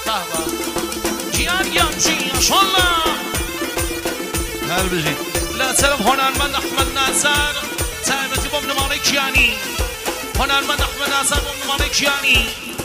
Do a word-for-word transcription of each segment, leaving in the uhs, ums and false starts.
بابا جیان یامچی اشالله هل بجین لا سلام هنرمند احمد نظر تایبتی بوم نماره کیانی هنرمند احمد نظر بوم نماره کیانی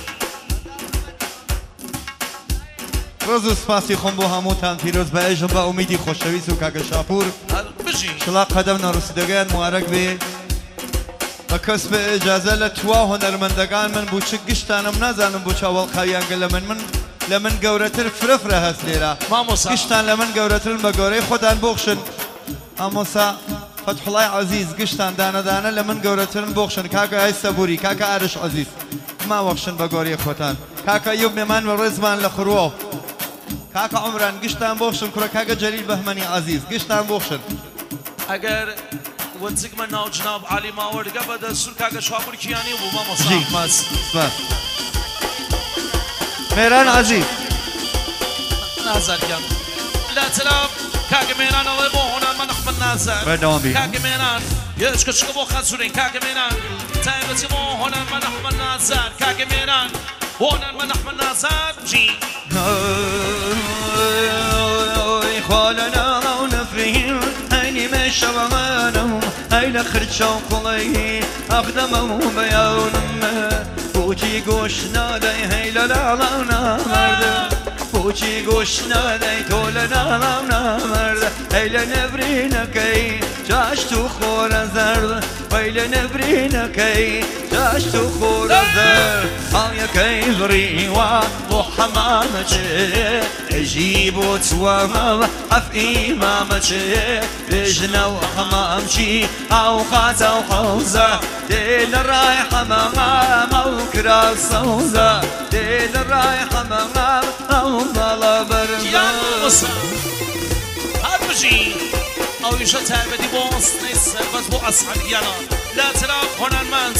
روز و سپاسی خون بو هموتان پیروز به اجم با امیدی خوشویست و کاک شاپور شلاق قدم نارسیدگان معرک به و کسب اجازه لتوا هنرمندگان من بو چه گشتانم نزانم بو چاول خاویان لمن من لمن گورتر فرفره هست لیره گشتان لمن گورتر بگوره خودان بخشن اموسا فتح الله عزیز گشتان دانه دانه لمن گورتر بخشن کاکا ای صبوری کاکا عرش عزیز ما وخشن بگوره خودان کاکا یوب میمان و رزمان لخروه کاکا عمران گشتان بخشن کرا کاکا جلیل بهمنی عزیز گشتان بخشن اگر وزق من ناو جناب علی ماورد قبل دستور کاکا شاپور کیانی و ما مصاحب ماس میران عزیز نازل کن لا تلاب کاکا میران الله بو هنرمند احمد نظر کاکا میران یش کشک بو خسورین کاکا میران تایبتی بو هنرمند احمد نظر کاکا میران هنرمند احمد نظر جی خالنا ونفرين هيني ما شبعانهم هيلا خرج شوقلي أقدمهم بياونم بوچی گوش ندای هیلا لالانا مرد بوچی گوش ندای تولانا مرد هیلا نبرین کی جاش تو خور زرد هیلا نبرین کی جاش تو خور زرد آیا کی غری و محمد اجیب و توام اف امام چه بجنا و حمام چی او خاطا و خوزه دل رايحة مغام أو كراس صوزة دل رايحة مغام أو ضلا برزة يا موسى هربجي أو يشت هربدي بوس نيس بس بو أصحاب يلا لا ترى هنرمند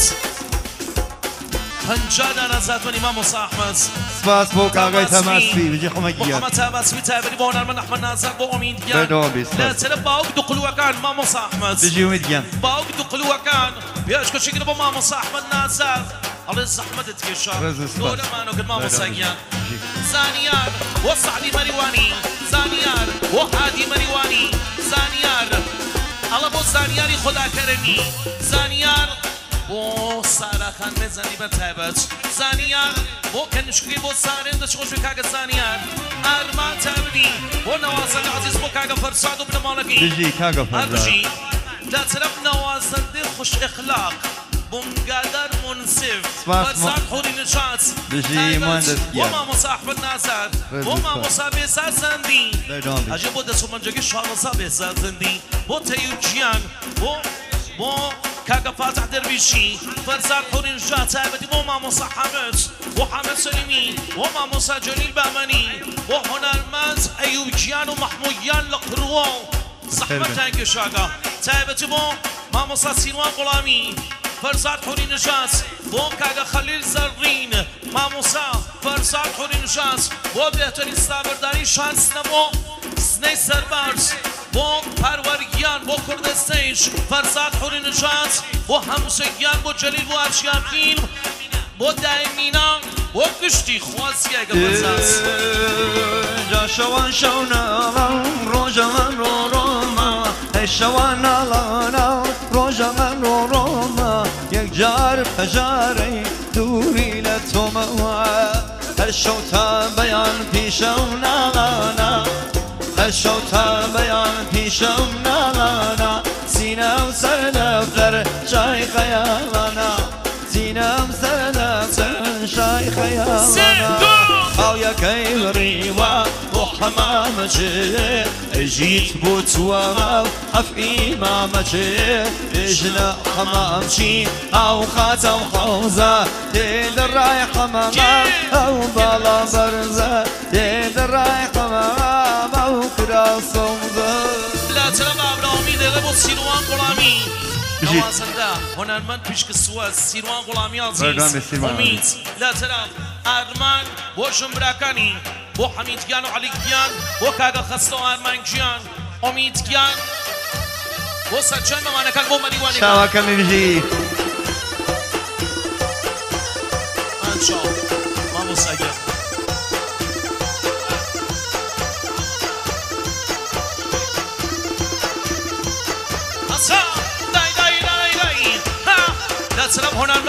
هنجاد أنا ذات من إمام موسى أحمد سپاس بو کاغای تماسبی بجی خمگیات محمد تماسبی تابری بو هنرمند أحمد ناصر بو أمين ديان لا ترى باوك دقلوا كان إمام موسى أحمد بجي أمين ديان باوك دقلوا كان بيش كل شيء بو إمام موسى أحمد ناصر الله الزحمة تكشر دولة ما نقول إمام موسى ديان زانيار وسعدي مريواني زانيار وحادي مريواني زانيار الله بو زانياري خدا كرمي زانيار بو سارا خان بزنی به تایبت زانیار بو کنشکی بو سارن دش خوش بکاگ زانیار ارمان تبدی بو نوازن عزیز بو کاگ فرساد و بن مالکی بجی کاگ فرساد بجی لا طرف نوازن دل خوش اخلاق بمقادر منصف فرساد حوری نشاط بجی مهندس کیان وما مصاحب النازر وما مصابي سازندی اجي بو دسو منجگی شارزا به سازندی بو تیوجیان بو بو كاكا فاتح دربيشي فرزان حورين جات هابدي وما موسى حامد وحامد سليمي وما موسى جليل باماني وهنرمند ايوب جيان ومحموديان لقروه زحمة تانك شاكا تابتي بو ما موسى سينوان غلامي فرزان حورين جات بو كاكا خليل زرين ما موسى فرزان حورين جات بو بيهترين سابرداري شانس نمو سني سربارز بو پروریان بو کردستانش فرزاد حوری نشاط بو همسایگان بو جلیل بو ارشیابین بو دایمینا بو کشتی خواستی اگه فرزاد جا شوان شونا روژا من رو روما شوان نالانا روژا من رو روما یک جار پجاری دوری لتوما هر شوتا بیان پیشم نالانا الشوطة بيان پیشم نالانا سینم سر دفتر شای خیالانا سینم سر دفتر شای خیالانا آیا کیری و محمد چه اجیت بود و اف امام چه اجنا حمام چی او خاتم خوزه دل رای حمام او بالا برزه دل رای حمام او لا ترى ابراهيمي دغه سيروان غلامي نوازنده هنرمند پیشک سواز سیروان غلامی عزیز امید لا ترى ارمان بو جمبراکانی بو حمید گیان و علی گیان بو کاغا خسته و ارمان گیان امید گیان بو سجان ممانکان بو مریوانی شاوکا میبجی انشاء ما مساگه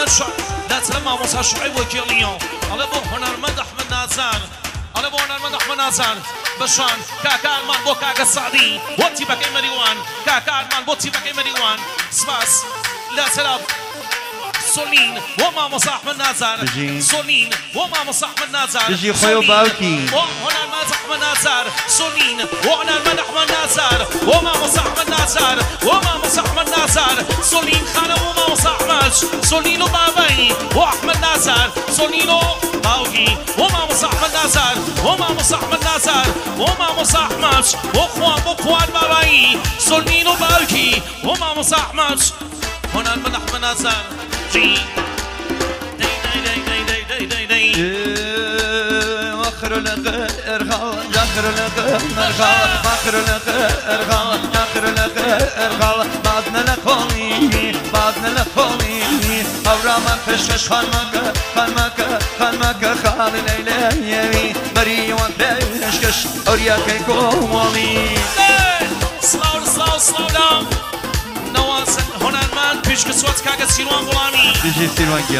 بشان لا تلمع موسى شعيب وكيليون على بو هنرمند احمد نازار على بو هنرمند احمد نازار بشان كاكا المان بو كاكا السعدي وتي بك مريوان كاكا المان بو تي بك مريوان سباس لا تلعب سولين وما موسى احمد نازار سولين وما موسى احمد نازار بيجي خويو باوكي وهنا الماز احمد نازار سولين وهنا الماز احمد نازار وما موسى احمد نازار وما موسى احمد نازار سولين خانه وما موسى احمد سولين وبابي واحمد نازار سولين باوكي وما موسى احمد نازار وما موسى احمد نازار وما موسى احمد واخوان بوفوان بابي سولين وباوكي وما موسى احمد هنا الماز احمد نازار جي دي دي دي دي دي دي دي وخر لك ارغال دخر لك ارغال فخر لك ارغال دخر لك ارغال بعدنا لك خولي بعدنا لك خولي اورا فشش خانمك خانمك خانمك خال ليلى يمي بري وانتشكش اورياك كومي سلاو سلاو سلاو داون نواس هنا المال بيش كسوات كاغا سيروان غلامي بيجي سيروان جيا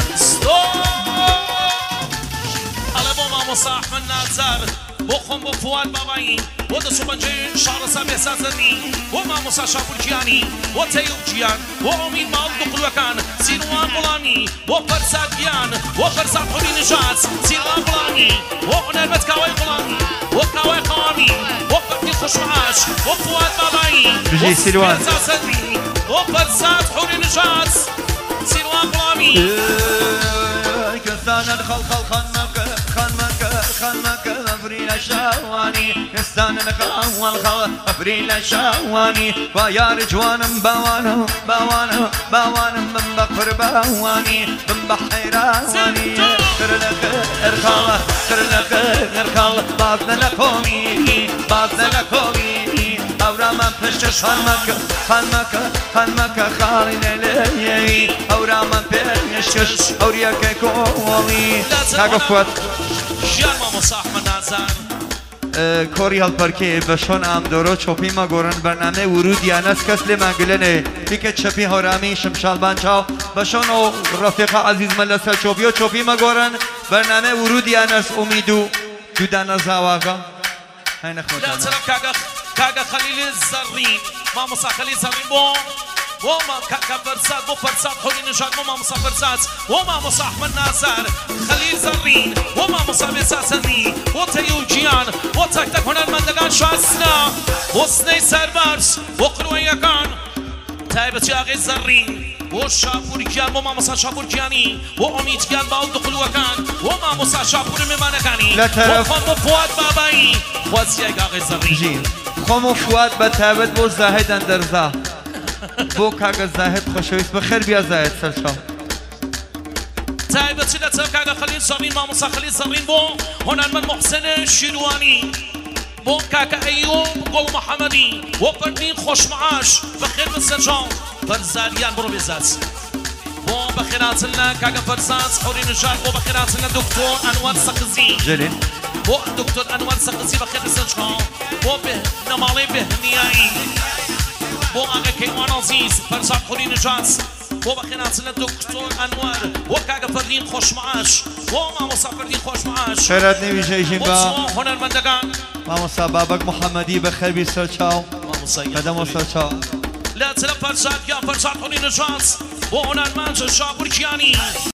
على بوما موسى احمد نازار بوخم بفواد بابايي ودا سوبنجي شعر سامي سازني وما موسى شابور جياني وتيوب جيان وعميد مالدو قلوكان سيروان غلامي وفرسات جيان وفرسات حبي نجات سيروان غلامي وهنا المتكاوي غلامي وكاوي قوامي وفرتي خوش معاش وفواد بابايي بيجي سيروان وفرسات حوري نجات سيروان غلامي كستان الخل خل خنمك خنمك خنمك أفريل شواني كستان الخل والخل أفريل شواني ويا رجوان بوانا بوانا بوانا من بخر بواني من بحيراني خرلك ارخال خرلك ارخال بعضنا لكومي بعضنا لكومي اورا من پشتش خانمک خانمک خانمک خالی نلیی اورا من پشتش اوریا که کولی کاغا فوت جان ما موسى احمد نازار کوری هل پرکی بشون ام دورو چوپی ما گورن برنامه ورودی انس کسل منگلنه بیک چپی هرامی شمشال بانچاو بشون و رفیق عزیز ملسل چوپیو چوپی ما گورن برنامه ورودی انس امیدو جودانا زاواغا هین لا ترى كاغا كاغا خليل الزرين ما موسى خليل الزرين بو وما كاكا فرسات بو فرسات حولي نجاد وما موسى فرسات وما موسى احمد نازار خليل زرين وما موسى بساسني وتيو جيان وتك تك هنا المندقان شاسنا وسني سربرس وقلوا يكان تايبت يا غي زرين وشابور جيان وما موسى شابور جياني وأميد جيان باود دخلوا كان وما موسى شابور ممانكاني وخم فؤاد باباي خوازي يا غي زرين خم فؤاد بتابت بو زاهد اندرزا بو كاغا زاهد خوشويس بخير بيا زاهد سلشا تايبت لا كاغا خليل زرين ما موسى خليل زرين بو هنا من محسن الشلواني بو كاكا ايوب قول محمدي وفردين خوش معاش بخير بالسجان فرزاريان برو بيزات بو بخيرات لنا كاكا فرزات حوري نجار بو بخيرات لنا دكتور انوار سقزي جلين بو دكتور انوار سقزي بخير بالسجان بو به نمالي به نيائي بو اغا كيوان عزيز فرزات حوري نجات بو بخيرات لنا دكتور انوار وكاكا فردين خوش معاش وما موسى فردين خوش معاش خيرات نبي جاي جنبا هنا المندقان ما موسى بابك محمدي بخير بيسرچاو قدم وسرچاو لا تلف فرسات يا فرسات حولي نجات وهنا المنزل شابور جياني